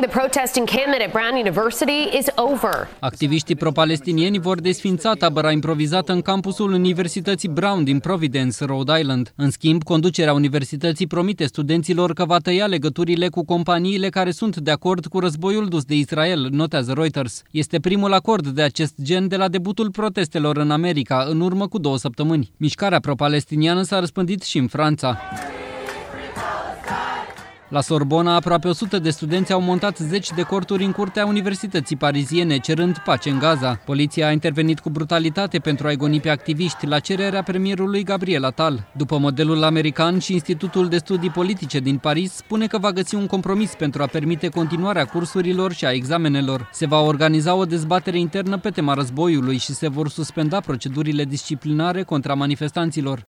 The protest encampment at Brown University is over. Activiștii pro-palestinieni vor desfința tabăra improvizată în campusul Universității Brown din Providence, Rhode Island. În schimb, conducerea universității promite studenților că va tăia legăturile cu companiile care sunt de acord cu războiul dus de Israel, notează Reuters. Este primul acord de acest gen de la debutul protestelor în America, în urmă cu 2 săptămâni. Mișcarea pro-palestiniană s-a răspândit și în Franța. La Sorbona, aproape 100 de studenți au montat 10 de corturi în curtea Universității pariziene, cerând pace în Gaza. Poliția a intervenit cu brutalitate pentru a-i goni pe activiști la cererea premierului Gabriel Attal. După modelul american, și Institutul de Studii Politice din Paris spune că va găsi un compromis pentru a permite continuarea cursurilor și a examenelor. Se va organiza o dezbatere internă pe tema războiului și se vor suspenda procedurile disciplinare contra manifestanților.